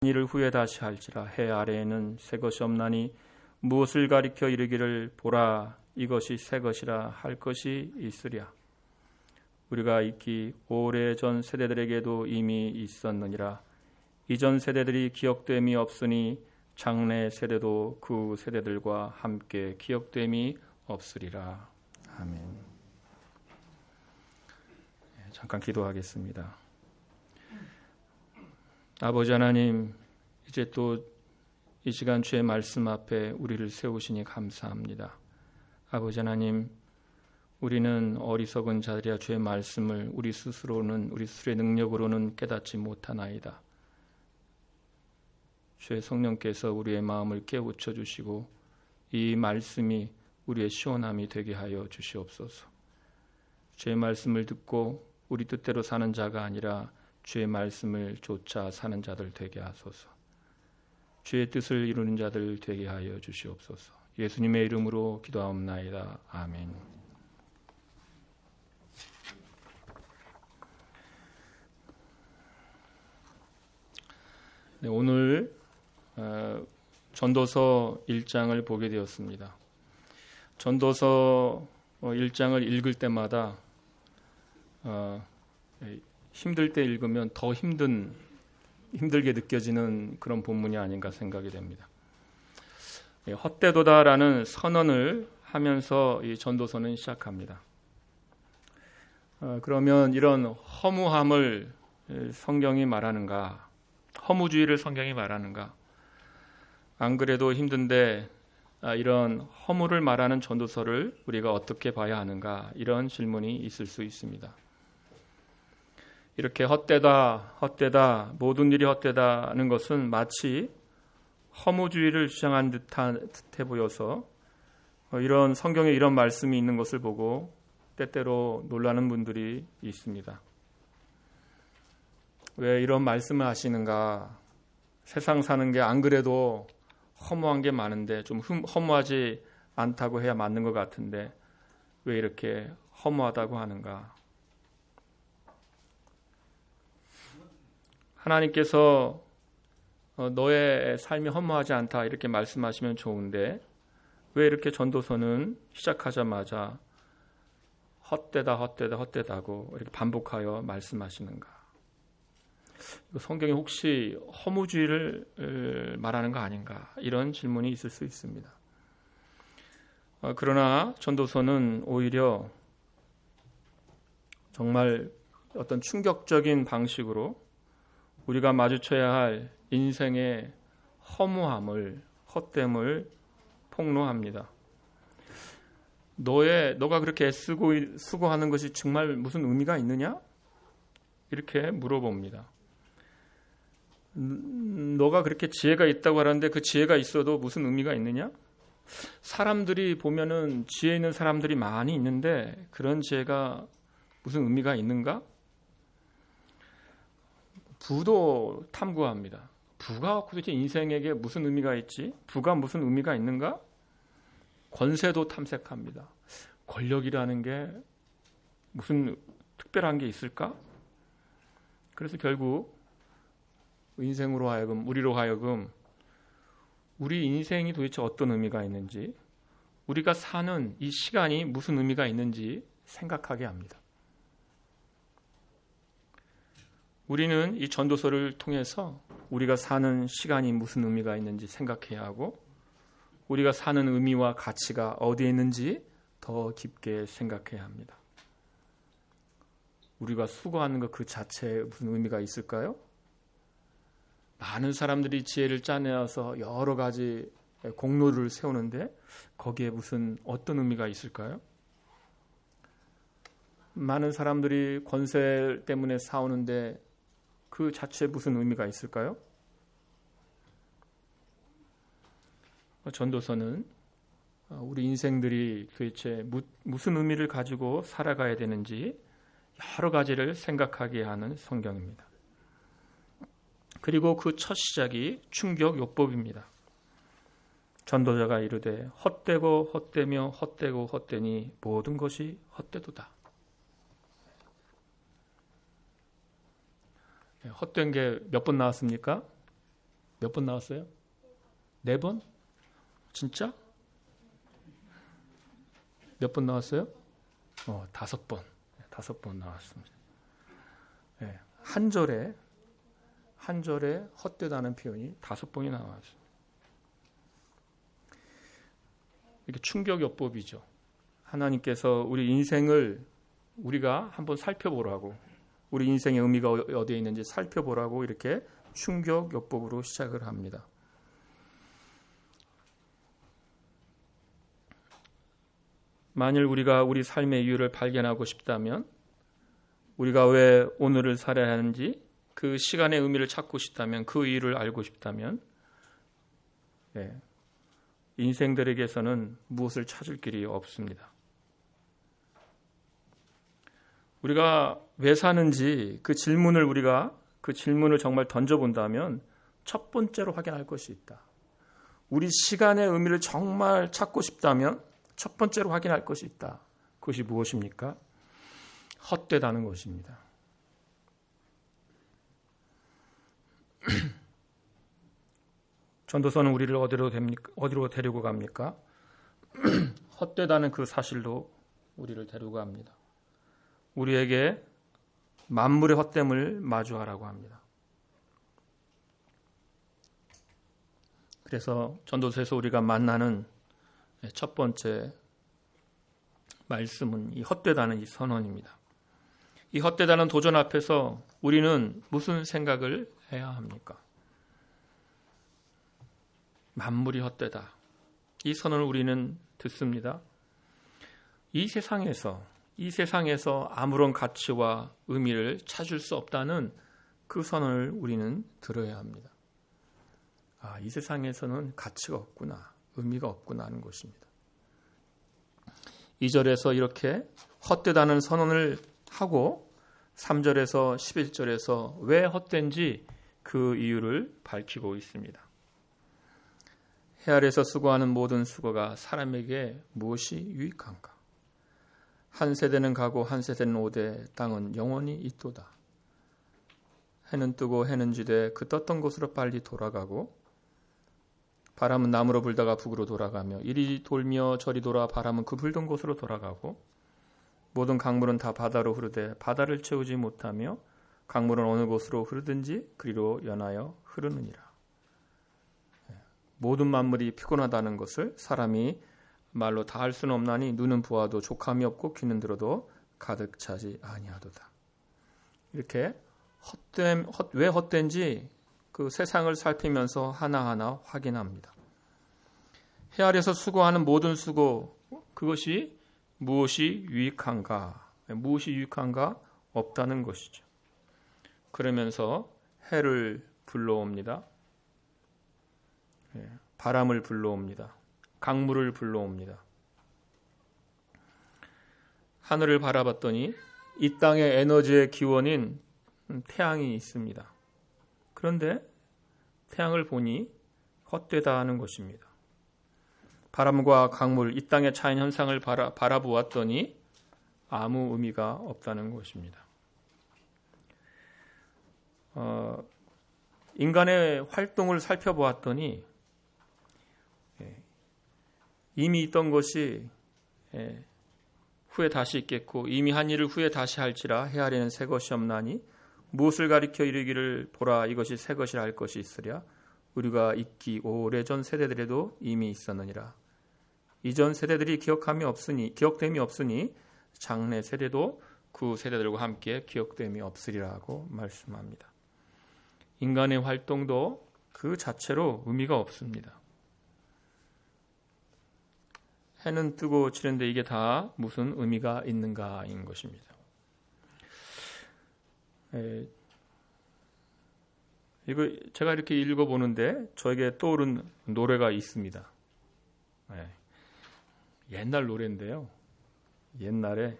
이를 후에 다시 할지라. 해 아래에는 새 것이 없나니 무엇을 가리켜 이르기를 보라 이것이 새 것이라 할 것이 있으랴. 우리가 익히 오래전 세대들에게도 이미 있었느니라. 이전 세대들이 기억됨이 없으니 장래 세대도 그 세대들과 함께 기억됨이 없으리라. 아멘. 잠깐 기도하겠습니다. 아버지 하나님, 이제 또 이 시간 주의 말씀 앞에 우리를 세우시니 감사합니다. 아버지 하나님, 우리는 어리석은 자들이야 주의 말씀을 우리 스스로의 능력으로는 깨닫지 못하나이다. 주의 성령께서 우리의 마음을 깨우쳐 주시고 이 말씀이 우리의 시원함이 되게 하여 주시옵소서. 주의 말씀을 듣고 우리 뜻대로 사는 자가 아니라 주의 말씀을 쫓아 사는 자들 되게 하소서. 주의 뜻을 이루는 자들 되게 하여 주시옵소서. 예수님의 이름으로 기도하옵나이다. 아멘. 네, 오늘 전도서 1장을 보게 되었습니다. 전도서 1장을 읽을 때마다 힘들 때 읽으면 더 힘들게 느껴지는 그런 본문이 아닌가 생각이 됩니다. 헛되도다라는 선언을 하면서 이 전도서는 시작합니다. 그러면 이런 허무함을 성경이 말하는가? 허무주의를 성경이 말하는가? 안 그래도 힘든데 이런 허무를 말하는 전도서를 우리가 어떻게 봐야 하는가? 이런 질문이 있을 수 있습니다. 이렇게 헛되다, 모든 일이 헛되다는 것은 마치 허무주의를 주장한 듯해 보여서 이런 성경에 이런 말씀이 있는 것을 보고 때때로 놀라는 분들이 있습니다. 왜 이런 말씀을 하시는가? 세상 사는 게 안 그래도 허무한 게 많은데 좀 허무하지 않다고 해야 맞는 것 같은데 왜 이렇게 허무하다고 하는가? 하나님께서 너의 삶이 허무하지 않다 이렇게 말씀하시면 좋은데 왜 이렇게 전도서는 시작하자마자 헛되다고 이렇게 반복하여 말씀하시는가? 성경이 혹시 허무주의를 말하는 거 아닌가? 이런 질문이 있을 수 있습니다. 그러나 전도서는 오히려 정말 어떤 충격적인 방식으로 우리가 마주쳐야 할 인생의 허무함을, 헛됨을 폭로합니다. 너가 그렇게 애쓰고 수고하는 것이 정말 무슨 의미가 있느냐? 이렇게 물어봅니다. 너가 그렇게 지혜가 있다고 하는데 그 지혜가 있어도 무슨 의미가 있느냐? 사람들이 보면은 지혜 있는 사람들이 많이 있는데 그런 지혜가 무슨 의미가 있는가? 부도 탐구합니다. 부가 도대체 인생에게 무슨 의미가 있지? 부가 무슨 의미가 있는가? 권세도 탐색합니다. 권력이라는 게 무슨 특별한 게 있을까? 그래서 결국 우리로 하여금 우리 인생이 도대체 어떤 의미가 있는지, 우리가 사는 이 시간이 무슨 의미가 있는지 생각하게 합니다. 우리는 이 전도서를 통해서 우리가 사는 시간이 무슨 의미가 있는지 생각해야 하고 우리가 사는 의미와 가치가 어디에 있는지 더 깊게 생각해야 합니다. 우리가 수고하는 것 그 자체에 무슨 의미가 있을까요? 많은 사람들이 지혜를 짜내어서 여러 가지 공로를 세우는데 거기에 어떤 의미가 있을까요? 많은 사람들이 권세 때문에 싸우는데 그 자체에 무슨 의미가 있을까요? 전도서는 우리 인생들이 도대체 무슨 의미를 가지고 살아가야 되는지 여러 가지를 생각하게 하는 성경입니다. 그리고 그 첫 시작이 충격 요법입니다. 전도자가 이르되 헛되고 헛되며 헛되고 헛되니 모든 것이 헛되도다. 헛된 게 몇 번 나왔습니까? 몇 번 나왔어요? 4번? 진짜? 몇 번 나왔어요? 5번. 5번 나왔습니다. 네, 한 절에 헛되다는 표현이 5번이 나왔습니다. 이게 충격요법이죠. 하나님께서 우리 인생을 우리가 한번 살펴보라고, 우리 인생의 의미가 어디에 있는지 살펴보라고 이렇게 충격요법으로 시작을 합니다. 만일 우리가 우리 삶의 이유를 발견하고 싶다면, 우리가 왜 오늘을 살아야 하는지, 그 시간의 의미를 찾고 싶다면, 그 이유를 알고 싶다면, 인생들에게서는 무엇을 찾을 길이 없습니다. 우리가 왜 사는지 그 질문을 정말 던져본다면 첫 번째로 확인할 것이 있다. 우리 시간의 의미를 정말 찾고 싶다면 첫 번째로 확인할 것이 있다. 그것이 무엇입니까? 헛되다는 것입니다. 전도서는 우리를 어디로 데리고 갑니까? 헛되다는 그 사실로 우리를 데리고 갑니다. 우리에게 만물의 헛됨을 마주하라고 합니다. 그래서 전도서에서 우리가 만나는 첫 번째 말씀은 이 헛되다는 이 선언입니다. 이 헛되다는 도전 앞에서 우리는 무슨 생각을 해야 합니까? 만물이 헛되다. 이 선언을 우리는 듣습니다. 이 세상에서 아무런 가치와 의미를 찾을 수 없다는 그 선언을 우리는 들어야 합니다. 이 세상에서는 가치가 없구나, 의미가 없구나 하는 것입니다. 2절에서 이렇게 헛되다는 선언을 하고 3절에서 11절에서 왜 헛된지 그 이유를 밝히고 있습니다. 해 아래에서 수고하는 모든 수고가 사람에게 무엇이 유익한가? 한 세대는 가고 한 세대는 오되 땅은 영원히 있도다. 해는 뜨고 해는 지되 그 떴던 곳으로 빨리 돌아가고 바람은 남으로 불다가 북으로 돌아가며 이리 돌며 저리 돌아 바람은 그 불던 곳으로 돌아가고 모든 강물은 다 바다로 흐르되 바다를 채우지 못하며 강물은 어느 곳으로 흐르든지 그리로 연하여 흐르느니라. 모든 만물이 피곤하다는 것을 사람이 말로 다 할 수는 없나니 눈은 보아도 족함이 없고 귀는 들어도 가득 차지 아니하도다. 이렇게 왜 헛된지 그 세상을 살피면서 하나하나 확인합니다. 해 아래에서 수고하는 모든 수고, 그것이 무엇이 유익한가? 무엇이 유익한가? 없다는 것이죠. 그러면서 해를 불러옵니다. 바람을 불러옵니다. 강물을 불러옵니다. 하늘을 바라봤더니 이 땅의 에너지의 기원인 태양이 있습니다. 그런데 태양을 보니 헛되다 하는 것입니다. 바람과 강물, 이 땅의 자연 현상을 바라보았더니 아무 의미가 없다는 것입니다. 인간의 활동을 살펴보았더니 이미 있던 것이 후에 다시 있겠고 이미 한 일을 후에 다시 할지라 해 아래는 새 것이 없나니 무엇을 가리켜 이르기를 보라 이것이 새 것이라 할 것이 있으랴 우리가 있기 오래전 세대들에도 이미 있었느니라. 이전 세대들이 기억됨이 없으니 장래 세대도 그 세대들과 함께 기억됨이 없으리라고 말씀합니다. 인간의 활동도 그 자체로 의미가 없습니다. 해는 뜨고 지는데 이게 다 무슨 의미가 있는가인 것입니다. 이거 제가 이렇게 읽어보는데 저에게 떠오른 노래가 있습니다. 옛날 노래인데요. 옛날에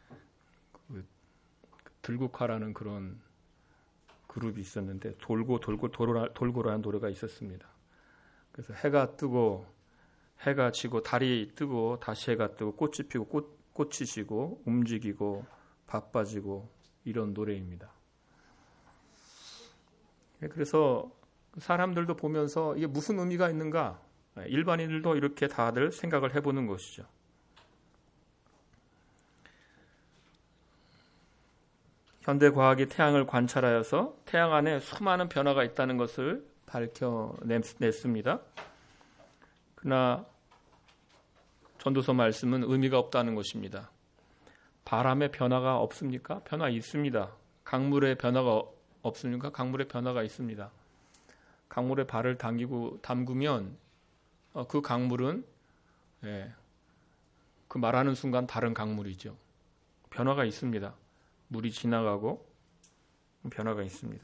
들국화라는 그런 그룹이 있었는데 돌고라는 노래가 있었습니다. 그래서 해가 뜨고 해가 지고 달이 뜨고 다시 해가 뜨고 꽃이 피고 꽃이 지고 움직이고 바빠지고 이런 노래입니다. 그래서 사람들도 보면서 이게 무슨 의미가 있는가? 일반인들도 이렇게 다들 생각을 해보는 것이죠. 현대 과학이 태양을 관찰하여서 태양 안에 수많은 변화가 있다는 것을 밝혀냈습니다. 그러나 전도서 말씀은 의미가 없다는 것입니다. 바람의 변화가 없습니까? 변화 있습니다. 강물의 변화가 없습니까? 강물의 변화가 있습니다. 강물에 발을 담그면 그 강물은 그 말하는 순간 다른 강물이죠. 변화가 있습니다. 물이 지나가고 변화가 있습니다.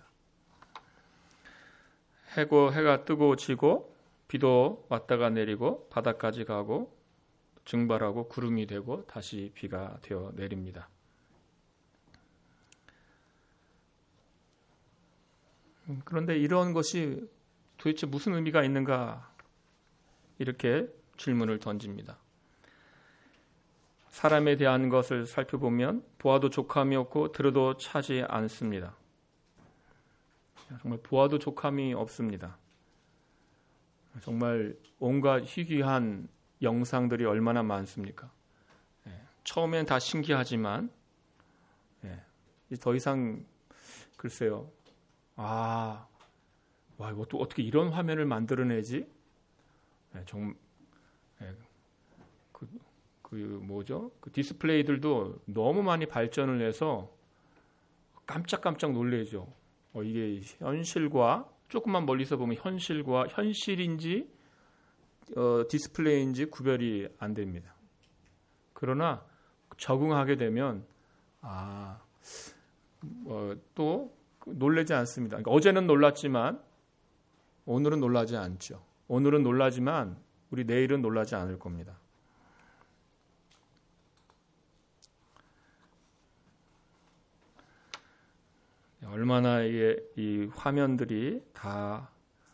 해가 뜨고 지고 비도 왔다가 내리고 바다까지 가고 증발하고 구름이 되고 다시 비가 되어 내립니다. 그런데 이런 것이 도대체 무슨 의미가 있는가? 이렇게 질문을 던집니다. 사람에 대한 것을 살펴보면 보아도 족함이 없고 들어도 차지 않습니다. 정말 보아도 족함이 없습니다. 정말 온갖 희귀한 영상들이 얼마나 많습니까? 처음엔 다 신기하지만 더 이상 글쎄요. 와, 이것도 어떻게 이런 화면을 만들어내지? 그 디스플레이들도 너무 많이 발전을 해서 깜짝깜짝 놀래죠. 이게 현실과 조금만 멀리서 보면 현실인지 디스플레이인지 구별이 안 됩니다. 그러나 적응하게 되면 또 놀라지 않습니다. 그러니까 어제는 놀랐지만 오늘은 놀라지 않죠. 오늘은 놀라지만 우리 내일은 놀라지 않을 겁니다. 얼마나 이 화면들이 다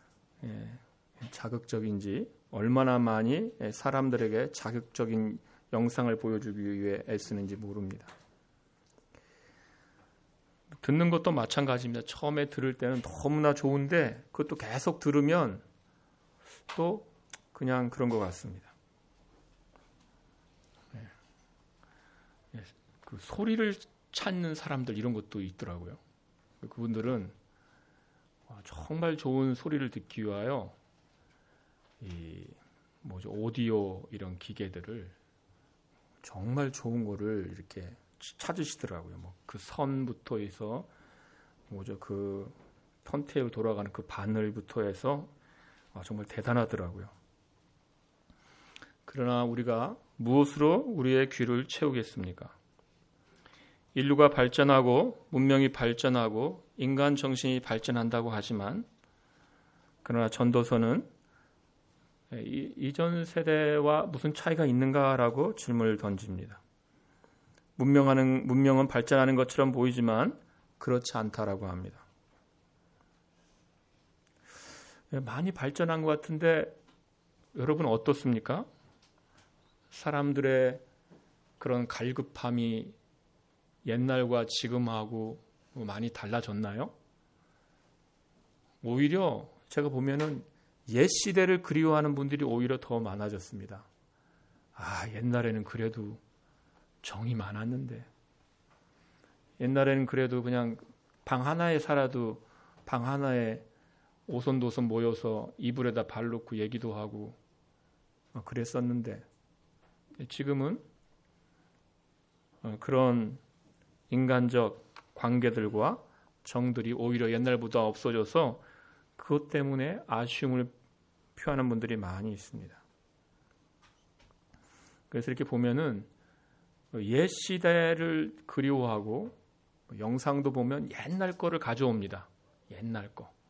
자극적인지, 얼마나 많이 사람들에게 자극적인 영상을 보여주기 위해 애쓰는지 모릅니다. 듣는 것도 마찬가지입니다. 처음에 들을 때는 너무나 좋은데 그것도 계속 들으면 또 그냥 그런 것 같습니다. 그 소리를 찾는 사람들 이런 것도 있더라고요. 그분들은 정말 좋은 소리를 듣기 위하여 오디오 이런 기계들을 정말 좋은 거를 이렇게 찾으시더라고요. 그 선부터 해서 그 턴테이블 돌아가는 그 바늘부터 해서 정말 대단하더라고요. 그러나 우리가 무엇으로 우리의 귀를 채우겠습니까? 인류가 발전하고 문명이 발전하고 인간 정신이 발전한다고 하지만 그러나 전도서는 이전 세대와 무슨 차이가 있는가라고 질문을 던집니다. 문명은 발전하는 것처럼 보이지만 그렇지 않다라고 합니다. 많이 발전한 것 같은데 여러분 어떻습니까? 사람들의 그런 갈급함이 옛날과 지금하고 많이 달라졌나요? 오히려 제가 보면은 옛 시대를 그리워하는 분들이 오히려 더 많아졌습니다. 옛날에는 그래도 정이 많았는데, 옛날에는 그래도 그냥 방 하나에 살아도 방 하나에 오손도손 모여서 이불에다 발 놓고 얘기도 하고 그랬었는데, 지금은 그런 인간적 관계들과 정들이 오히려 옛날보다 없어져서 그것 때문에 아쉬움을 표하는 분들이 많이 있습니다. 그래서 이렇게 보면은 옛 시대를 그리워하고 영상도 보면 옛날 거를 가져옵니다. 옛날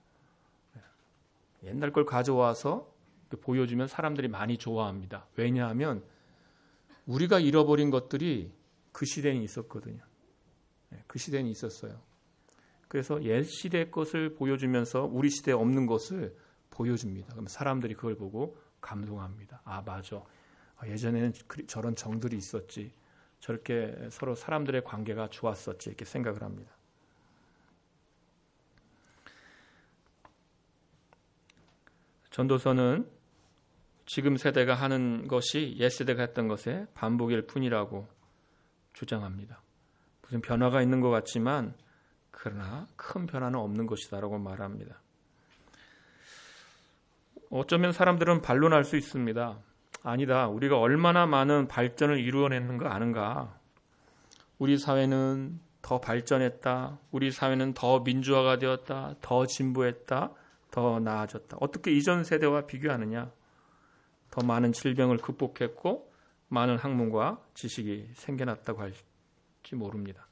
걸 가져와서 보여주면 사람들이 많이 좋아합니다. 왜냐하면 우리가 잃어버린 것들이 그 시대에 있었거든요. 그 시대에 있었어요. 그래서 옛 시대 것을 보여주면서 우리 시대에 없는 것을 보여줍니다. 그럼 사람들이 그걸 보고 감동합니다. 맞아. 예전에는 저런 정들이 있었지. 저렇게 서로 사람들의 관계가 좋았었지. 이렇게 생각을 합니다. 전도서는 지금 세대가 하는 것이 옛 세대가 했던 것의 반복일 뿐이라고 주장합니다. 무슨 변화가 있는 것 같지만 그러나 큰 변화는 없는 것이다라고 말합니다. 어쩌면 사람들은 반론할 수 있습니다. 아니다. 우리가 얼마나 많은 발전을 이루어냈는가 아는가. 우리 사회는 더 발전했다. 우리 사회는 더 민주화가 되었다. 더 진보했다. 더 나아졌다. 어떻게 이전 세대와 비교하느냐. 더 많은 질병을 극복했고 많은 학문과 지식이 생겨났다고 할지 모릅니다.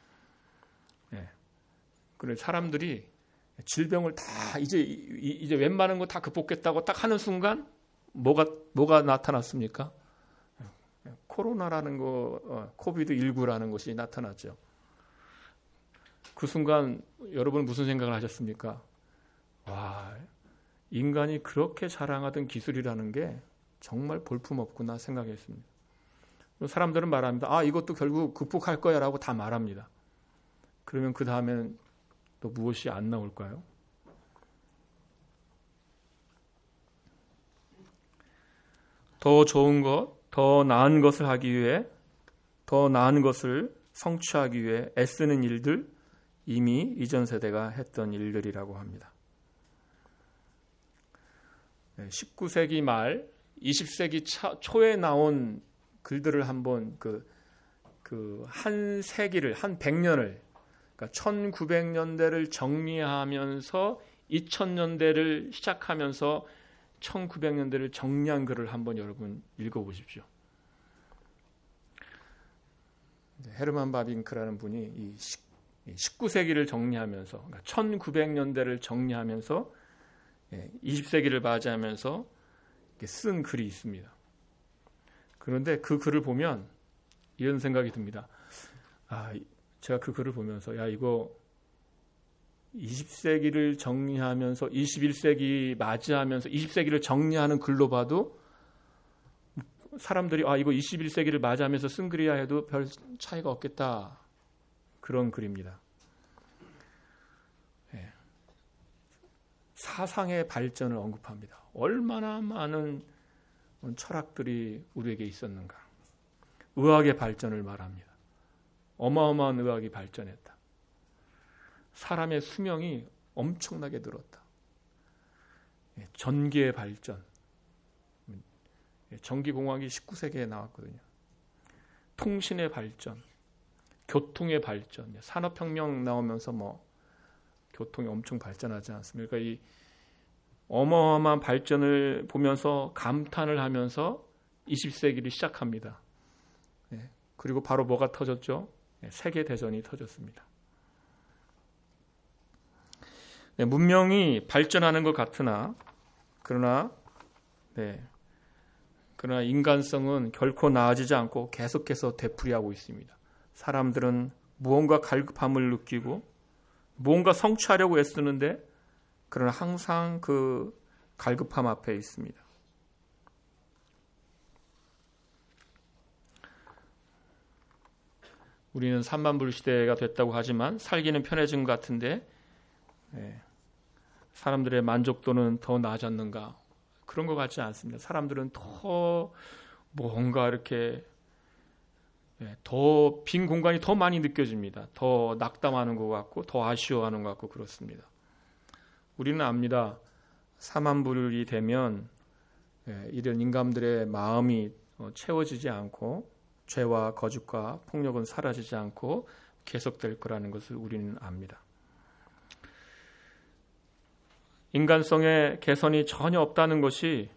그래 사람들이 질병을 다 이제 웬만한 거 다 극복했다고 딱 하는 순간 뭐가 나타났습니까? 코로나라는 거, 코비드19라는 것이 나타났죠. 그 순간 여러분 무슨 생각을 하셨습니까? 와, 인간이 그렇게 자랑하던 기술이라는 게 정말 볼품없구나 생각했습니다. 사람들은 말합니다. 이것도 결국 극복할 거야 라고 다 말합니다. 그러면 그 다음엔 또 무엇이 안 나올까요? 더 좋은 것, 더 나은 것을 하기 위해, 더 나은 것을 성취하기 위해 애쓰는 일들, 이미 이전 세대가 했던 일들이라고 합니다. 19세기 말, 20세기 초에 나온 글들을 한번 한 세기를, 한 100년을, 그러니까 1900년대를 정리하면서 2000년대를 시작하면서 1900년대를 정리한 글을 한번 여러분 읽어보십시오. 헤르만 바빙크라는 분이 이 19세기를 정리하면서, 그러니까 1900년대를 정리하면서 20세기를 맞이하면서 쓴 글이 있습니다. 그런데 그 글을 보면 이런 생각이 듭니다. 제가 그 글을 보면서 이거 20세기를 정리하면서 21세기 맞이하면서 20세기를 정리하는 글로 봐도 사람들이 이거 21세기를 맞이하면서 쓴 글이야 해도 별 차이가 없겠다. 그런 글입니다. 사상의 발전을 언급합니다. 얼마나 많은 철학들이 우리에게 있었는가. 의학의 발전을 말합니다. 어마어마한 의학이 발전했다. 사람의 수명이 엄청나게 늘었다. 전기의 발전. 전기공학이 19세기에 나왔거든요. 통신의 발전, 교통의 발전, 산업혁명 나오면서 교통이 엄청 발전하지 않습니까? 그러니까 이 어마어마한 발전을 보면서 감탄을 하면서 20세기를 시작합니다. 그리고 바로 뭐가 터졌죠? 세계대전이 터졌습니다. 문명이 발전하는 것 같으나 그러나 인간성은 결코 나아지지 않고 계속해서 되풀이하고 있습니다. 사람들은 무언가 갈급함을 느끼고 무언가 성취하려고 애쓰는데 그러나 항상 그 갈급함 앞에 있습니다. 우리는 3만불 시대가 됐다고 하지만 살기는 편해진 것 같은데 사람들의 만족도는 더 나아졌는가? 그런 것 같지 않습니다. 사람들은 더 뭔가 이렇게 더 빈 공간이 더 많이 느껴집니다. 더 낙담하는 것 같고 더 아쉬워하는 것 같고 그렇습니다. 우리는 압니다. 4만불이 되면 이런 인간들의 마음이 채워지지 않고 죄와 거짓과 폭력은 사라지지 않고 계속될 거라는 것을 우리는 압니다. 인간성의 개선이 전혀 없다는 것이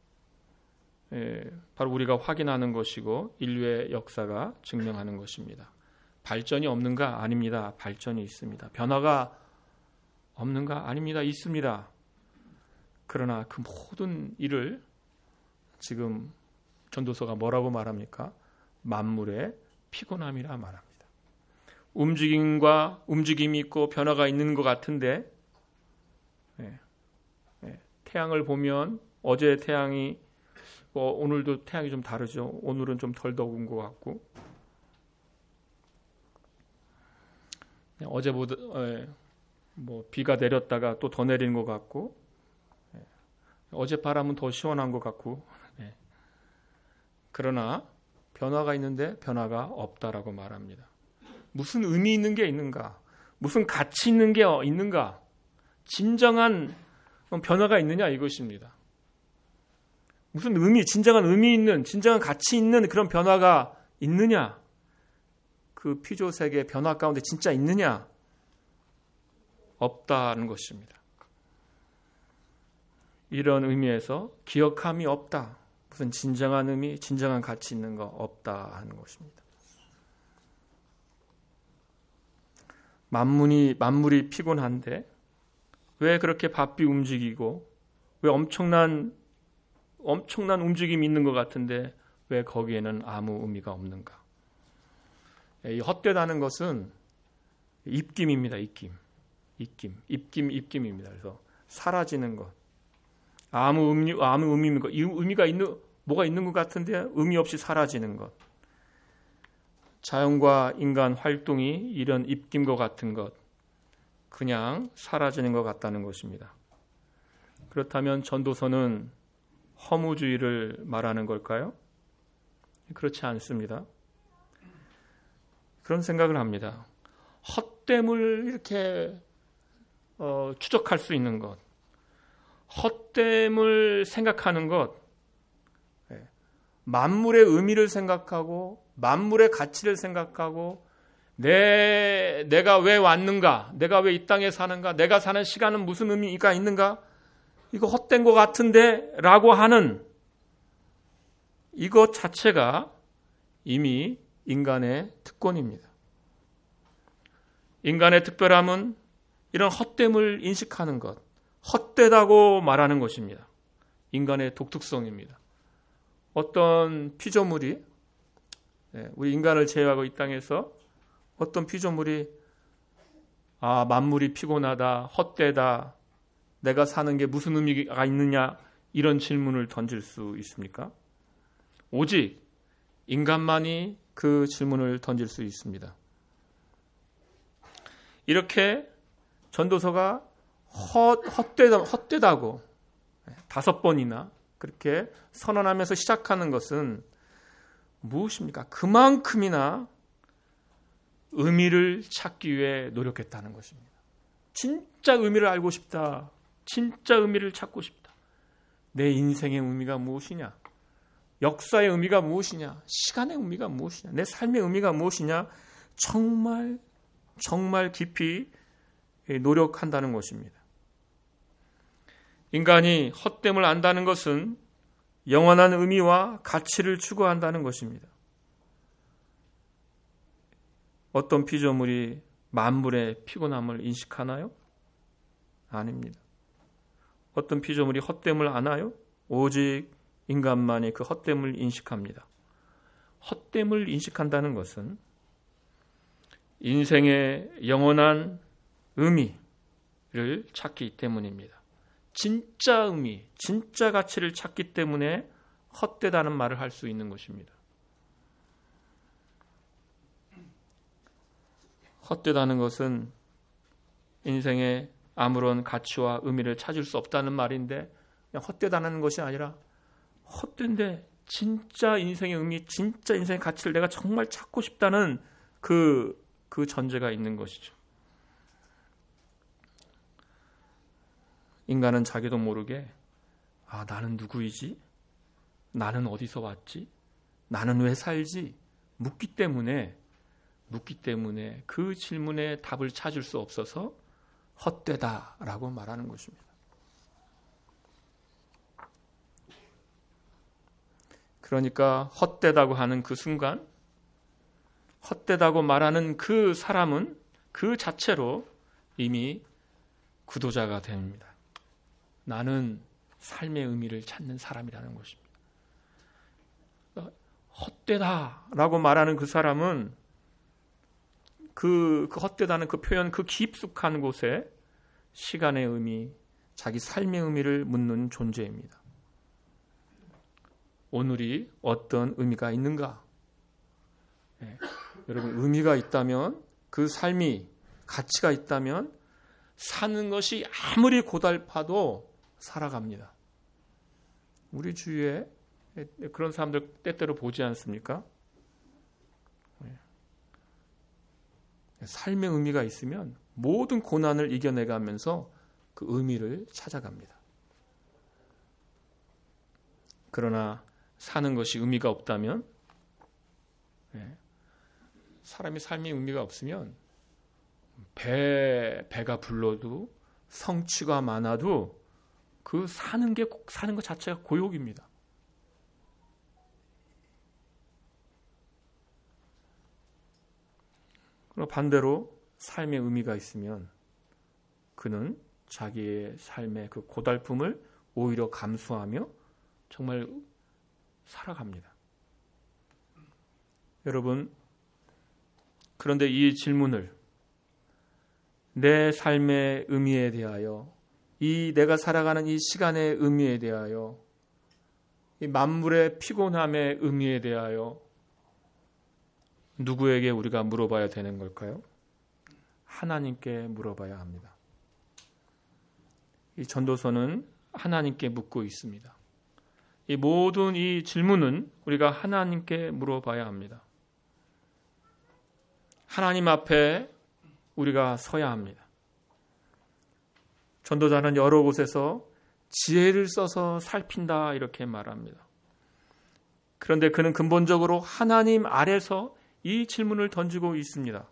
바로 우리가 확인하는 것이고 인류의 역사가 증명하는 것입니다. 발전이 없는가? 아닙니다. 발전이 있습니다. 변화가 없는가? 아닙니다. 있습니다. 그러나 그 모든 일을 지금 전도서가 뭐라고 말합니까? 만물의 피곤함이라 말합니다. 움직임이 있고 변화가 있는 것 같은데 태양을 보면 어제 태양이 오늘도 태양이 좀 다르죠. 오늘은 좀 덜 더운 것 같고 어제보다 비가 내렸다가 또 더 내리는 것 같고 어제 바람은 더 시원한 것 같고, 그러나 변화가 있는데 변화가 없다라고 말합니다. 무슨 의미 있는 게 있는가? 무슨 가치 있는 게 있는가? 진정한 변화가 있느냐 이것입니다. 무슨 진정한 의미 있는, 진정한 가치 있는 그런 변화가 있느냐? 그 피조세계의 변화 가운데 진짜 있느냐? 없다는 것입니다. 이런 의미에서 기억함이 없다. 무슨 진정한 의미, 진정한 가치 있는 거 없다 하는 것입니다. 만물이 피곤한데 왜 그렇게 바삐 움직이고 왜 엄청난 움직임이 있는 것 같은데 왜 거기에는 아무 의미가 없는가? 이 헛되다는 것은 입김입니다. 입김입니다. 그래서 사라지는 것, 아무 의미가 있는 뭐가 있는 것 같은데 의미 없이 사라지는 것. 자연과 인간 활동이 이런 입김과 같은 것, 그냥 사라지는 것 같다는 것입니다. 그렇다면 전도서는 허무주의를 말하는 걸까요? 그렇지 않습니다. 그런 생각을 합니다. 헛됨을 이렇게 추적할 수 있는 것, 헛됨을 생각하는 것, 만물의 의미를 생각하고 만물의 가치를 생각하고 내가 왜 왔는가, 내가 왜 이 땅에 사는가, 내가 사는 시간은 무슨 의미가 있는가, 이거 헛된 것 같은데 라고 하는 이것 자체가 이미 인간의 특권입니다. 인간의 특별함은 이런 헛됨을 인식하는 것, 헛되다고 말하는 것입니다. 인간의 독특성입니다. 어떤 피조물이, 우리 인간을 제외하고 이 땅에서 어떤 피조물이 만물이 피곤하다, 헛되다, 내가 사는 게 무슨 의미가 있느냐, 이런 질문을 던질 수 있습니까? 오직 인간만이 그 질문을 던질 수 있습니다. 이렇게 전도서가 헛되다고 5번이나 그렇게 선언하면서 시작하는 것은 무엇입니까? 그만큼이나 의미를 찾기 위해 노력했다는 것입니다. 진짜 의미를 알고 싶다. 진짜 의미를 찾고 싶다. 내 인생의 의미가 무엇이냐? 역사의 의미가 무엇이냐? 시간의 의미가 무엇이냐? 내 삶의 의미가 무엇이냐? 정말 깊이 노력한다는 것입니다. 인간이 헛됨을 안다는 것은 영원한 의미와 가치를 추구한다는 것입니다. 어떤 피조물이 만물의 피곤함을 인식하나요? 아닙니다. 어떤 피조물이 헛됨을 아나요? 오직 인간만이 그 헛됨을 인식합니다. 헛됨을 인식한다는 것은 인생의 영원한 의미를 찾기 때문입니다. 진짜 의미, 진짜 가치를 찾기 때문에 헛되다는 말을 할 수 있는 것입니다. 헛되다는 것은 인생에 아무런 가치와 의미를 찾을 수 없다는 말인데, 그냥 헛되다는 것이 아니라 헛된데 진짜 인생의 의미, 진짜 인생의 가치를 내가 정말 찾고 싶다는 그 전제가 있는 것이죠. 인간은 자기도 모르게 나는 누구이지? 나는 어디서 왔지? 나는 왜 살지? 묻기 때문에 그 질문에 답을 찾을 수 없어서 헛되다라고 말하는 것입니다. 그러니까 헛되다고 하는 그 순간, 헛되다고 말하는 그 사람은 그 자체로 이미 구도자가 됩니다. 나는 삶의 의미를 찾는 사람이라는 것입니다. 헛되다라고 말하는 그 사람은 그 헛되다는 그 표현, 그 깊숙한 곳에 시간의 의미, 자기 삶의 의미를 묻는 존재입니다. 오늘이 어떤 의미가 있는가? 여러분, 의미가 있다면, 그 삶이 가치가 있다면 사는 것이 아무리 고달파도 살아갑니다. 우리 주위에 그런 사람들 때때로 보지 않습니까? 삶의 의미가 있으면 모든 고난을 이겨내가면서 그 의미를 찾아갑니다. 그러나 사는 것이 의미가 없다면, 사람이 삶의 의미가 없으면 배가 불러도 성취가 많아도 그 사는 것 자체가 고욕입니다. 그리고 반대로 삶의 의미가 있으면 그는 자기의 삶의 그 고달픔을 오히려 감수하며 정말 살아갑니다. 여러분, 그런데 이 질문을 내 삶의 의미에 대하여, 이 내가 살아가는 이 시간의 의미에 대하여, 이 만물의 피곤함의 의미에 대하여 누구에게 우리가 물어봐야 되는 걸까요? 하나님께 물어봐야 합니다. 이 전도서는 하나님께 묻고 있습니다. 이 모든 이 질문은 우리가 하나님께 물어봐야 합니다. 하나님 앞에 우리가 서야 합니다. 전도자는 여러 곳에서 지혜를 써서 살핀다 이렇게 말합니다. 그런데 그는 근본적으로 하나님 아래서 이 질문을 던지고 있습니다.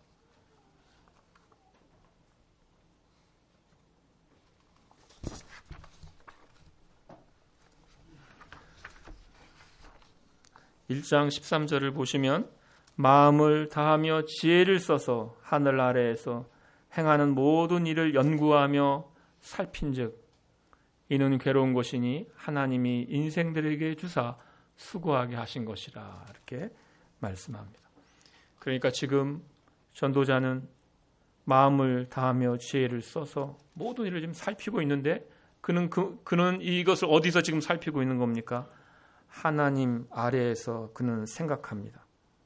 (1장 13절을) 보시면 마음을 다하며 지혜를 써서 하늘 아래에서 행하는 모든 일을 연구하며 살핀즉 이는 괴로운 것이니 하나님이 인생들에게 주사 수고하게 하신 것이라 이렇게 말씀합니다. 그러니까 지금 전도자는 마음을 다하며 지혜를 써서 모든 일을 지금 살피고 있는데 그는 이것을 어디서 지금 살피고 있는 겁니까? 하나님 아래에서 그는 생각합니다.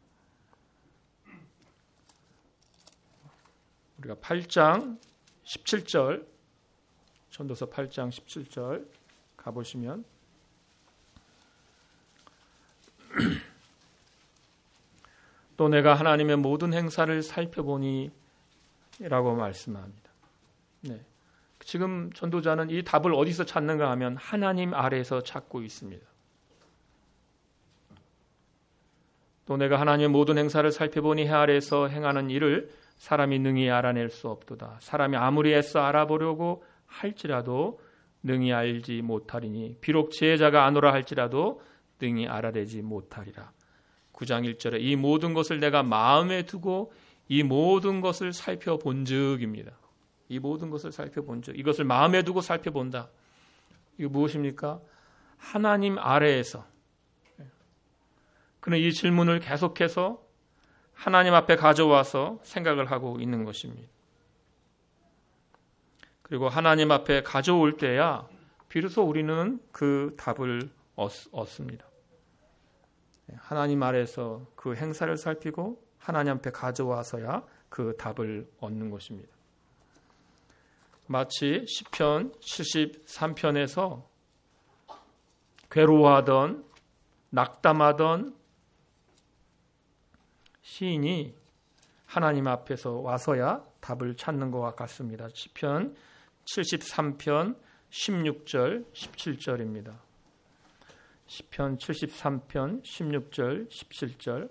우리가 8장 17절, 전도서 8장 17절 가보시면 또 내가 하나님의 모든 행사를 살펴보니 라고 말씀합니다. 네. 지금 전도자는 이 답을 어디서 찾는가 하면 하나님 아래에서 찾고 있습니다. 또 내가 하나님의 모든 행사를 살펴보니 해 아래에서 행하는 일을 사람이 능히 알아낼 수 없도다. 사람이 아무리 애써 알아보려고 할지라도 능히 알지 못하리니 비록 지혜자가 아노라 할지라도 능히 알아내지 못하리라. 9장 1절에 이 모든 것을 내가 마음에 두고 이 모든 것을 살펴본즉입니다. 이 모든 것을 살펴본즉, 이것을 마음에 두고 살펴본다. 이거 무엇입니까? 하나님 아래에서 그는 이 질문을 계속해서 하나님 앞에 가져와서 생각을 하고 있는 것입니다. 그리고 하나님 앞에 가져올 때야 비로소 우리는 그 답을 얻습니다. 하나님 아래에서 그 행사를 살피고 하나님 앞에 가져와서야 그 답을 얻는 것입니다. 마치 시편 73편에서 괴로워하던 낙담하던 시인이 하나님 앞에서 와서야 답을 찾는 것과 같습니다. 시편 73편 16절 17절입니다. 시편 73편 16절 17절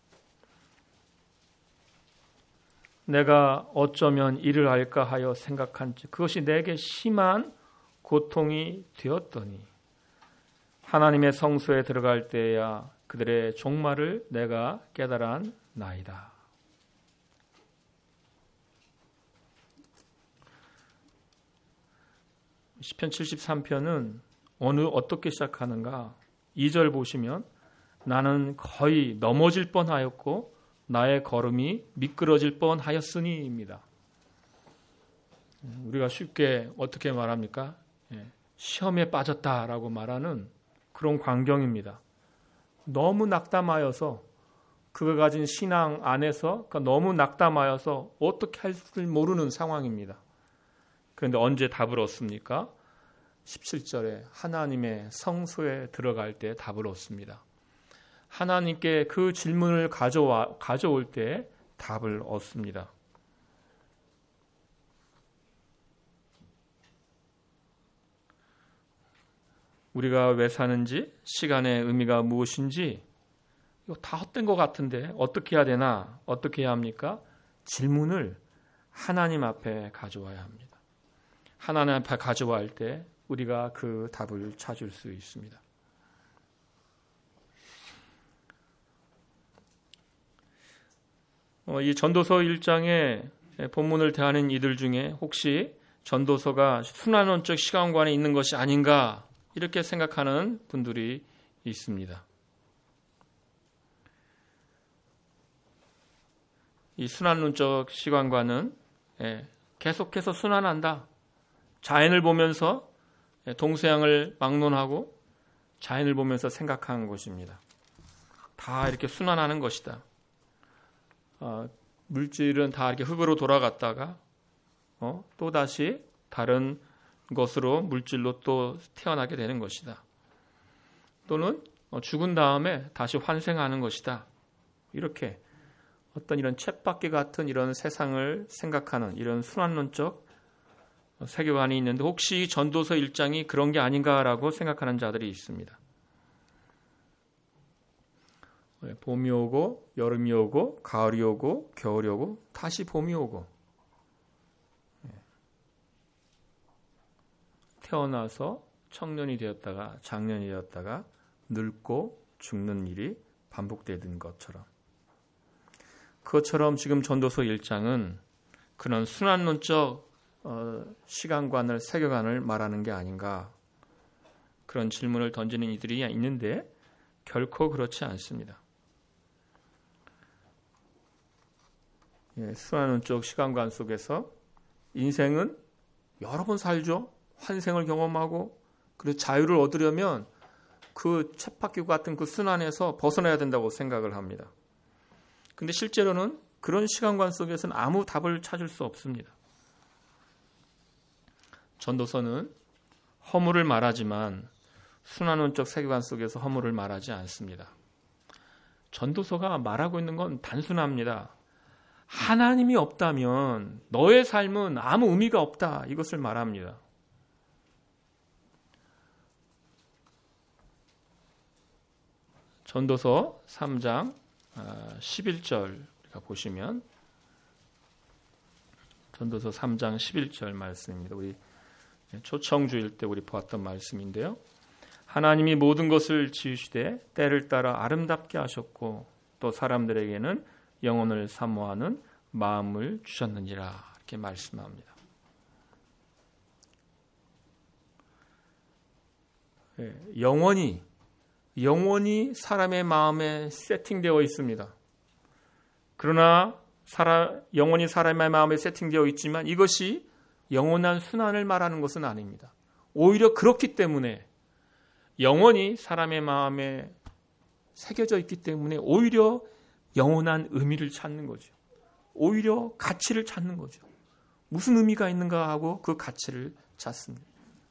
내가 어쩌면 이를 알까 하여 생각한즉 그것이 내게 심한 고통이 되었더니 하나님의 성소에 들어갈 때야 그들의 종말을 내가 깨달았나이다. 시편 73편은 어떻게 시작하는가? 2절 보시면 나는 거의 넘어질 뻔하였고 나의 걸음이 미끄러질 뻔하였으니입니다. 우리가 쉽게 어떻게 말합니까? 시험에 빠졌다라고 말하는 그런 광경입니다. 너무 낙담하여서 그가 가진 신앙 안에서 너무 낙담하여서 어떻게 할 줄 모르는 상황입니다. 그런데 언제 답을 얻습니까? 17절에 하나님의 성소에 들어갈 때 답을 얻습니다. 하나님께 그 질문을 가져올 때 답을 얻습니다. 우리가 왜 사는지, 시간의 의미가 무엇인지 이거 다 헛된 것 같은데 어떻게 해야 되나? 어떻게 해야 합니까? 질문을 하나님 앞에 가져와야 합니다. 하나님 앞에 가져갈 때 우리가 그 답을 찾을 수 있습니다. 이 전도서 1장에 본문을 대하는 이들 중에 혹시 전도서가 순환론적 시간관에 있는 것이 아닌가 이렇게 생각하는 분들이 있습니다. 이 순환론적 시간관은 계속해서 순환한다. 자연을 보면서 동서양을 막론하고 자연을 보면서 생각하는 것입니다. 다 이렇게 순환하는 것이다. 물질은 다 이렇게 흙으로 돌아갔다가 또 다시 다른 것으로 물질로 또 태어나게 되는 것이다. 또는 죽은 다음에 다시 환생하는 것이다. 이렇게 어떤 이런 쳇바퀴 같은 이런 세상을 생각하는 이런 순환론적 세계관이 있는데 혹시 전도서 1장이 그런 게 아닌가라고 생각하는 자들이 있습니다. 봄이 오고 여름이 오고 가을이 오고 겨울이 오고 다시 봄이 오고 태어나서 청년이 되었다가 장년이 되었다가 늙고 죽는 일이 반복되는 것처럼 그것처럼 지금 전도서 1장은 그런 순환론적 시간관을 세계관을 말하는 게 아닌가 그런 질문을 던지는 이들이 있는데 결코 그렇지 않습니다. 순환론적 시간관 속에서 인생은 여러 번 살죠. 환생을 경험하고 그리고 자유를 얻으려면 그 쳇바퀴 같은 그 순환에서 벗어나야 된다고 생각을 합니다. 근데 실제로는 그런 시간관 속에서는 아무 답을 찾을 수 없습니다. 전도서는 허물을 말하지만 순환론적 세계관 속에서 허물을 말하지 않습니다. 전도서가 말하고 있는 건 단순합니다. 하나님이 없다면 너의 삶은 아무 의미가 없다. 이것을 말합니다. 전도서 3장 11절 우리가 보시면 전도서 3장 11절 말씀입니다. 우리 초청주일 때 우리 보았던 말씀인데요. 하나님이 모든 것을 지으시되 때를 따라 아름답게 하셨고 또 사람들에게는 영혼을 사모하는 마음을 주셨느니라 이렇게 말씀합니다. 영원히 사람의 마음에 세팅되어 있습니다. 그러나 영원히 사람의 마음에 세팅되어 있지만 이것이 영원한 순환을 말하는 것은 아닙니다. 오히려 그렇기 때문에 영원히 사람의 마음에 새겨져 있기 때문에 오히려 영원한 의미를 찾는 거죠. 오히려 가치를 찾는 거죠. 무슨 의미가 있는가 하고 그 가치를 찾습니다.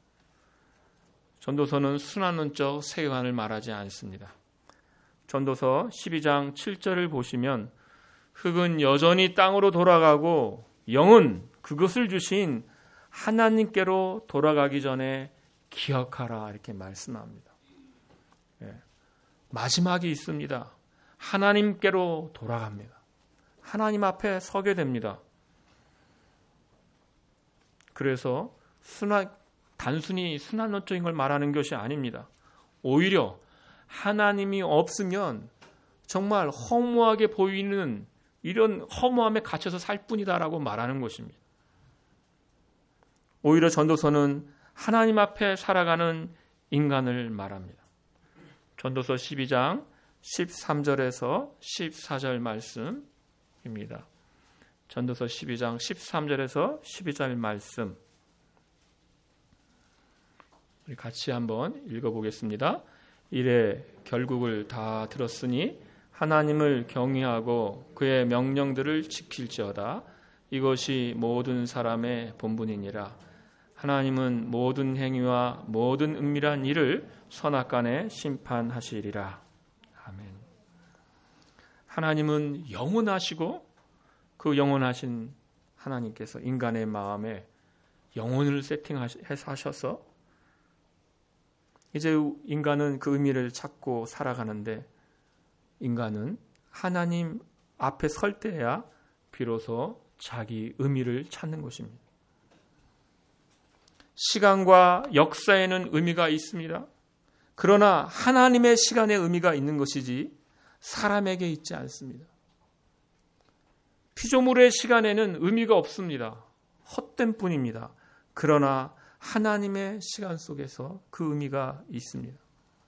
전도서는 순환론적 세계관을 말하지 않습니다. 전도서 12장 7절을 보시면 흙은 여전히 땅으로 돌아가고 영은 그것을 주신 하나님께로 돌아가기 전에 기억하라 이렇게 말씀합니다. 마지막이 있습니다. 하나님께로 돌아갑니다. 하나님 앞에 서게 됩니다. 그래서 단순히 순환론적인 걸 말하는 것이 아닙니다. 오히려 하나님이 없으면 정말 허무하게 보이는 이런 허무함에 갇혀서 살 뿐이다라고 말하는 것입니다. 오히려 전도서는 하나님 앞에 살아가는 인간을 말합니다. 전도서 12장 13절에서 14절 말씀입니다. 전도서 12장 13절에서 12절 말씀 우리 같이 한번 읽어보겠습니다. 이래 결국을 다 들었으니 하나님을 경외하고 그의 명령들을 지킬지어다. 이것이 모든 사람의 본분이니라. 하나님은 모든 행위와 모든 은밀한 일을 선악간에 심판하시리라. 아멘. 하나님은 영원하시고 그 영원하신 하나님께서 인간의 마음에 영혼을 세팅해서 하셔서 이제 인간은 그 의미를 찾고 살아가는데, 인간은 하나님 앞에 설 때야 비로소 자기 의미를 찾는 것입니다. 시간과 역사에는 의미가 있습니다. 그러나 하나님의 시간에 의미가 있는 것이지 사람에게 있지 않습니다. 피조물의 시간에는 의미가 없습니다. 헛된 뿐입니다. 그러나 하나님의 시간 속에서 그 의미가 있습니다.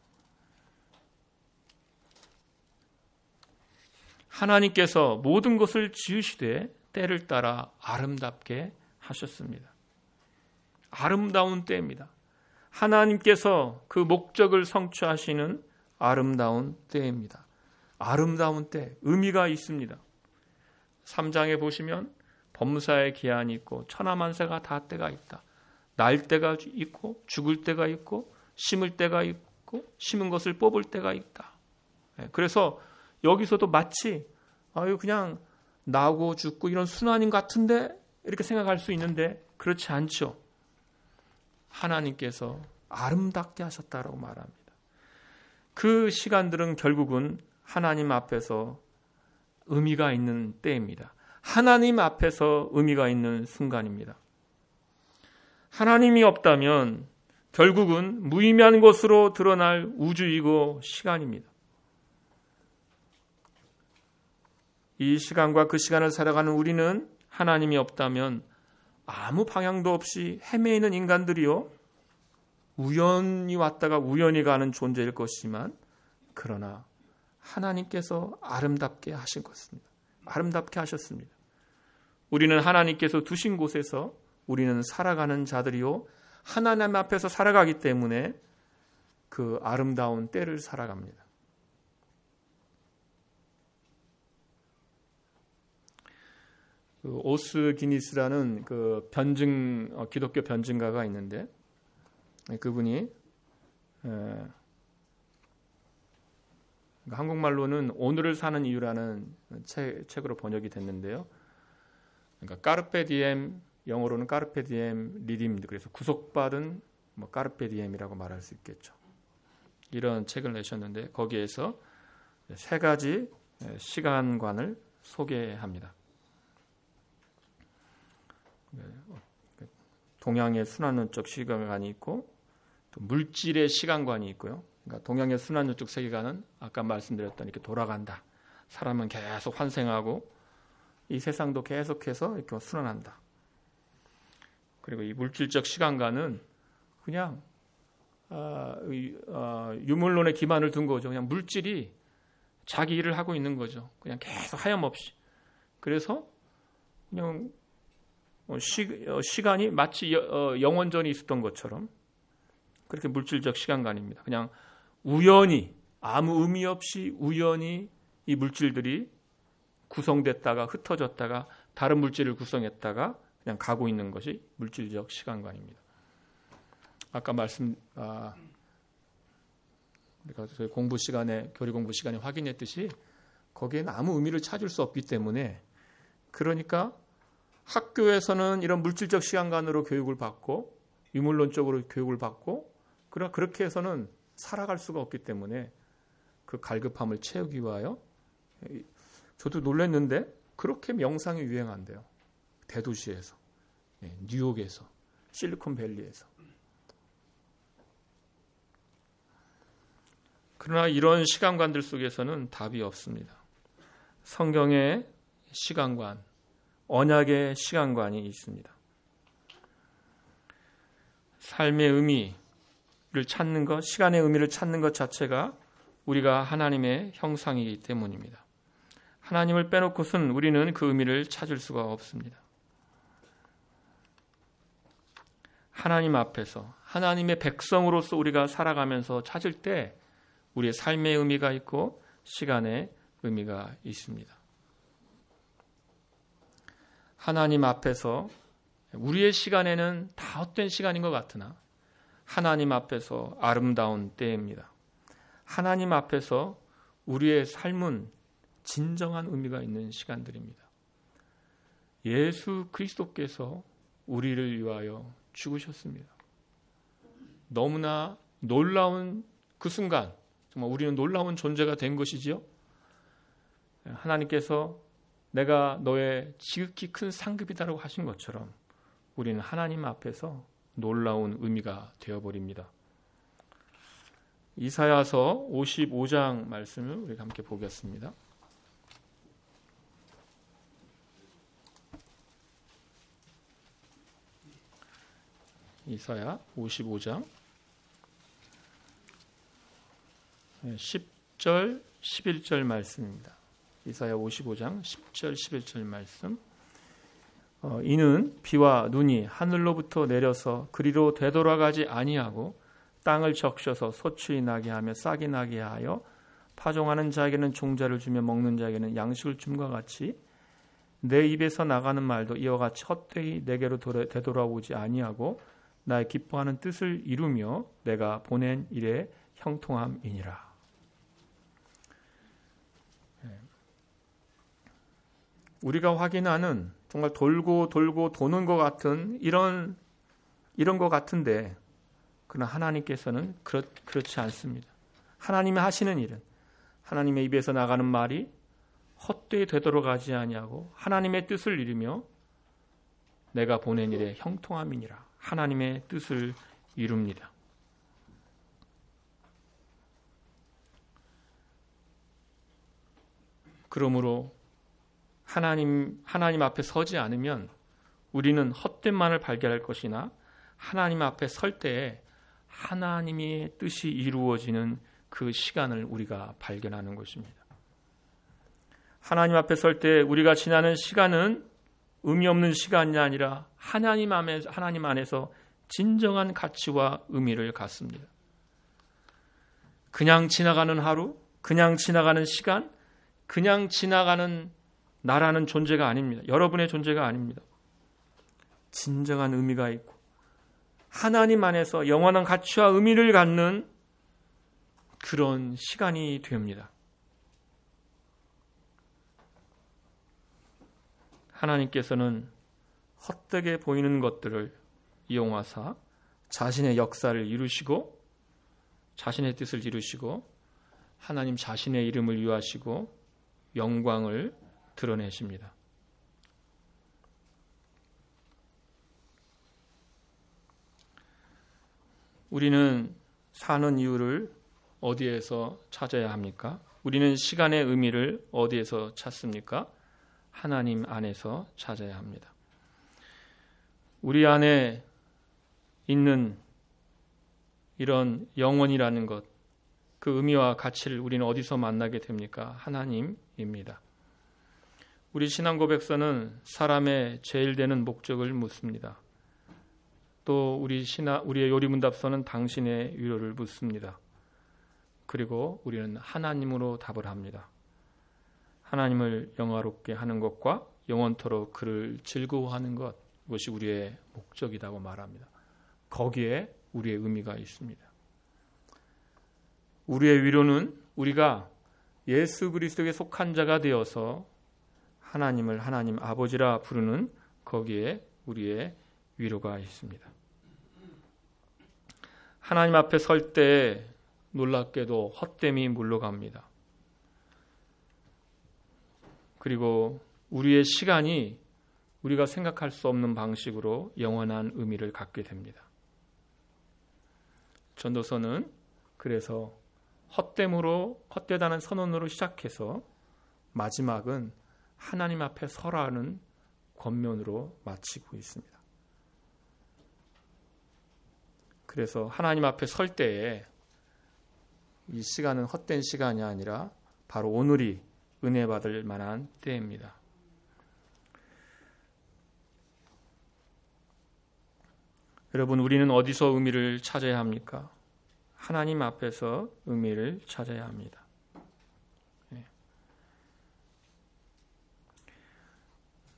하나님께서 모든 것을 지으시되 때를 따라 아름답게 하셨습니다. 아름다운 때입니다. 하나님께서 그 목적을 성취하시는 아름다운 때입니다. 아름다운 때, 의미가 있습니다. 3장에 보시면 범사의 기한이 있고 천하만세가 다 때가 있다. 날 때가 있고 죽을 때가 있고 심을 때가 있고 심은 것을 뽑을 때가 있다. 그래서 여기서도 마치 그냥 나고 죽고 이런 순환인 같은데 이렇게 생각할 수 있는데 그렇지 않죠. 하나님께서 아름답게 하셨다라고 말합니다. 그 시간들은 결국은 하나님 앞에서 의미가 있는 때입니다. 하나님 앞에서 의미가 있는 순간입니다. 하나님이 없다면 결국은 무의미한 것으로 드러날 우주이고 시간입니다. 이 시간과 그 시간을 살아가는 우리는 하나님이 없다면 아무 방향도 없이 헤매이는 인간들이요, 우연히 왔다가 우연히 가는 존재일 것이지만, 그러나 하나님께서 아름답게 하신 것입니다. 아름답게 하셨습니다. 우리는 하나님께서 두신 곳에서 우리는 살아가는 자들이요, 하나님 앞에서 살아가기 때문에 그 아름다운 때를 살아갑니다. 오스 기니스라는 그 기독교 변증가가 있는데, 그분이 한국말로는 오늘을 사는 이유라는 책으로 번역이 됐는데요. 그러니까 까르페 디엠, 영어로는 까르페 디엠 리딤드, 그래서 구속받은 까르페 디엠이라고 말할 수 있겠죠. 이런 책을 내셨는데 거기에서 세 가지 시간관을 소개합니다. 동양의 순환론적 시간관이 있고, 또 물질의 시간관이 있고요. 그러니까 동양의 순환론적 세계관은 아까 말씀드렸던 이렇게 돌아간다. 사람은 계속 환생하고 이 세상도 계속해서 이렇게 순환한다. 그리고 이 물질적 시간관은 그냥 유물론의 기반을 둔 거죠. 그냥 물질이 자기 일을 하고 있는 거죠. 그냥 계속 하염없이. 그래서 그냥 시간이 마치 영원전이 있었던 것처럼 그렇게 물질적 시간관입니다. 그냥 우연히, 아무 의미 없이 우연히 이 물질들이 구성됐다가 흩어졌다가 다른 물질을 구성했다가 그냥 가고 있는 것이 물질적 시간관입니다. 아까 저희 공부 시간에, 교리 공부 시간에 확인했듯이 거기에는 아무 의미를 찾을 수 없기 때문에, 그러니까 학교에서는 이런 물질적 시간관으로 교육을 받고 유물론적으로 교육을 받고, 그러나 그렇게 해서는 살아갈 수가 없기 때문에 그 갈급함을 채우기 위하여, 저도 놀랐는데 그렇게 명상이 유행한대요. 대도시에서, 뉴욕에서, 실리콘밸리에서. 그러나 이런 시간관들 속에서는 답이 없습니다. 성경의 시간관, 언약의 시간관이 있습니다. 삶의 의미를 찾는 것, 시간의 의미를 찾는 것 자체가 우리가 하나님의 형상이기 때문입니다. 하나님을 빼놓고선 우리는 그 의미를 찾을 수가 없습니다. 하나님 앞에서 하나님의 백성으로서 우리가 살아가면서 찾을 때 우리의 삶의 의미가 있고 시간의 의미가 있습니다. 하나님 앞에서 우리의 시간에는 다 헛된 시간인 것 같으나 하나님 앞에서 아름다운 때입니다. 하나님 앞에서 우리의 삶은 진정한 의미가 있는 시간들입니다. 예수 그리스도께서 우리를 위하여 죽으셨습니다. 너무나 놀라운 그 순간, 정말 우리는 놀라운 존재가 된 것이지요. 하나님께서 내가 너의 지극히 큰 상급이다라고 하신 것처럼 우리는 하나님 앞에서 놀라운 의미가 되어버립니다. 이사야서 55장 말씀을 우리가 함께 보겠습니다. 이사야 55장 10절 11절 말씀입니다. 이사야 55장 10절 11절 말씀. 이는 비와 눈이 하늘로부터 내려서 그리로 되돌아가지 아니하고 땅을 적셔서 소출이 나게 하며 싹이 나게 하여 파종하는 자에게는 종자를 주며 먹는 자에게는 양식을 줌과 같이 내 입에서 나가는 말도 이와 같이 헛되이 내게로 되돌아오지 아니하고 나의 기뻐하는 뜻을 이루며 내가 보낸 일에 형통함이니라. 우리가 확인하는 정말 돌고 돌고 도는 것 같은 이런 것 같은데 그러나 하나님께서는 그렇지 않습니다. 하나님이 하시는 일은 하나님의 입에서 나가는 말이 헛되이 되돌아가지 아니하고 하나님의 뜻을 이루며 내가 보낸 일에 형통함이니라. 하나님의 뜻을 이룹니다. 그러므로 하나님 앞에 서지 않으면 우리는 헛된만을 발견할 것이나 하나님 앞에 설 때에 하나님의 뜻이 이루어지는 그 시간을 우리가 발견하는 것입니다. 하나님 앞에 설 때 우리가 지나는 시간은 의미 없는 시간이 아니라 하나님 안에서 진정한 가치와 의미를 갖습니다. 그냥 지나가는 하루, 그냥 지나가는 시간, 그냥 지나가는 나라는 존재가 아닙니다. 여러분의 존재가 아닙니다. 진정한 의미가 있고 하나님 안에서 영원한 가치와 의미를 갖는 그런 시간이 됩니다. 하나님께서는 헛되게 보이는 것들을 이용하사 자신의 역사를 이루시고 자신의 뜻을 이루시고 하나님 자신의 이름을 유하시고 영광을 드러내십니다. 우리는 사는 이유를 어디에서 찾아야 합니까? 우리는 시간의 의미를 어디에서 찾습니까? 하나님 안에서 찾아야 합니다. 우리 안에 있는 이런 영원이라는 것, 그 의미와 가치를 우리는 어디서 만나게 됩니까? 하나님입니다. 우리 신앙 고백서는 사람의 제일 되는 목적을 묻습니다. 또 우리의 요리문답서는 당신의 위로를 묻습니다. 그리고 우리는 하나님으로 답을 합니다. 하나님을 영화롭게 하는 것과 영원토록 그를 즐거워하는 것, 그것이 우리의 목적이라고 말합니다. 거기에 우리의 의미가 있습니다. 우리의 위로는 우리가 예수 그리스도에 속한 자가 되어서 하나님을 하나님 아버지라 부르는 거기에 우리의 위로가 있습니다. 하나님 앞에 설 때 놀랍게도 헛됨이 물러갑니다. 그리고 우리의 시간이 우리가 생각할 수 없는 방식으로 영원한 의미를 갖게 됩니다. 전도서는 그래서 헛되다는 선언으로 시작해서 마지막은 하나님 앞에 서라는 권면으로 마치고 있습니다. 그래서 하나님 앞에 설 때에 이 시간은 헛된 시간이 아니라 바로 오늘이 은혜 받을 만한 때입니다. 여러분, 우리는 어디서 의미를 찾아야 합니까? 하나님 앞에서 의미를 찾아야 합니다.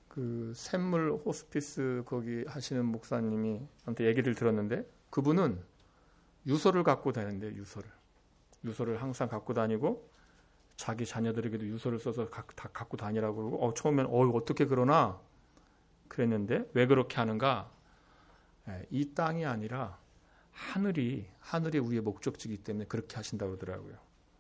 그 샘물 호스피스 거기 하시는 목사님이 한테 얘기를 들었는데 그분은 유서를 갖고 다니는데 유서를 항상 갖고 다니고 자기 자녀들에게도 유서를 써서 다 갖고 다니라고 그러고 처음엔 어떻게 그러나 그랬는데 왜 그렇게 하는가? 이 땅이 아니라 하늘이 우리의 목적지이기 때문에 그렇게 하신다고 그러더라고요.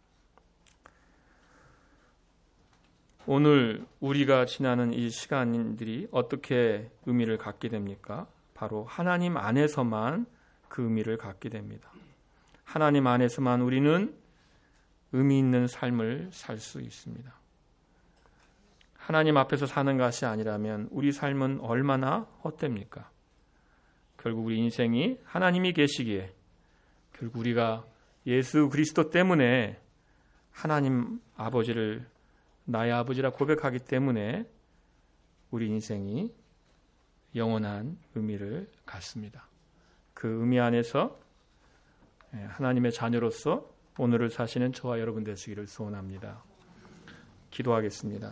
오늘 우리가 지나는 이 시간들이 어떻게 의미를 갖게 됩니까? 바로 하나님 안에서만 그 의미를 갖게 됩니다. 하나님 안에서만 우리는 의미 있는 삶을 살 수 있습니다. 하나님 앞에서 사는 것이 아니라면 우리 삶은 얼마나 헛됩니까? 결국 우리 인생이 하나님이 계시기에 결국 우리가 예수 그리스도 때문에 하나님 아버지를 나의 아버지라 고백하기 때문에 우리 인생이 영원한 의미를 갖습니다. 그 의미 안에서 하나님의 자녀로서 오늘을 사시는 저와 여러분 되시기를 소원합니다. 기도하겠습니다.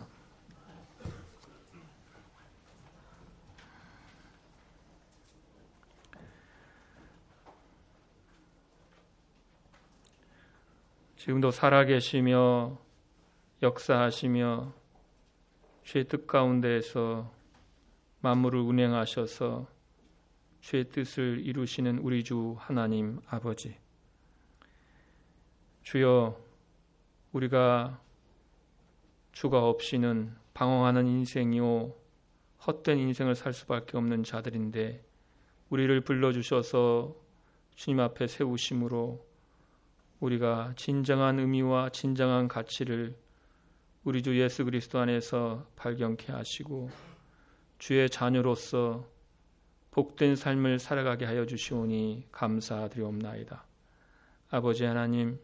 지금도 살아계시며 역사하시며 주의 뜻 가운데에서 만물을 운행하셔서 주의 뜻을 이루시는 우리 주 하나님 아버지, 주여, 우리가 주가 없이는 방황하는 인생이요 헛된 인생을 살 수밖에 없는 자들인데 우리를 불러주셔서 주님 앞에 세우심으로 우리가 진정한 의미와 진정한 가치를 우리 주 예수 그리스도 안에서 발견케 하시고 주의 자녀로서 복된 삶을 살아가게 하여 주시오니 감사드리옵나이다. 아버지 하나님,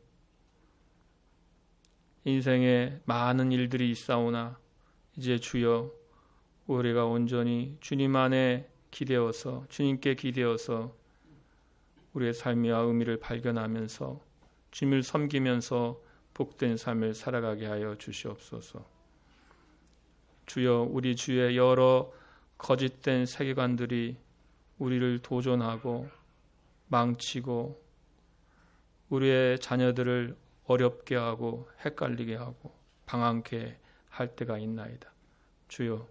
인생에 많은 일들이 있사오나 이제 주여 우리가 온전히 주님 안에 기대어서 주님께 기대어서 우리의 삶과 의미를 발견하면서 주님을 섬기면서 복된 삶을 살아가게 하여 주시옵소서. 주여, 우리 주의 여러 거짓된 세계관들이 우리를 도전하고 망치고 우리의 자녀들을 어렵게 하고 헷갈리게 하고 방황케 할 때가 있나이다. 주여,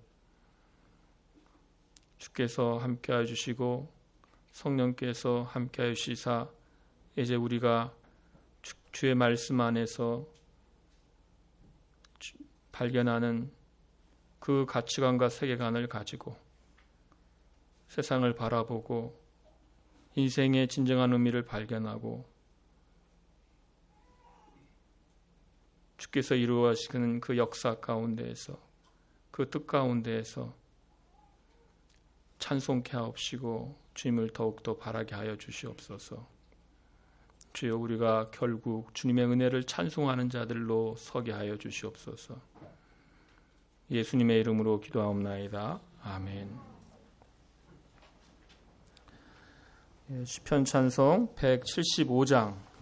주께서 함께하여 주시고 성령께서 함께하여 주시사 이제 우리가 주의 말씀 안에서 발견하는 그 가치관과 세계관을 가지고 세상을 바라보고 인생의 진정한 의미를 발견하고 주께서 이루어지는 그 역사 가운데에서 그 뜻 가운데에서 찬송케 하옵시고 주님을 더욱더 바라게 하여 주시옵소서. 주여, 우리가 결국 주님의 은혜를 찬송하는 자들로 서게 하여 주시옵소서. 예수님의 이름으로 기도하옵나이다. 아멘. 시편 찬송 175장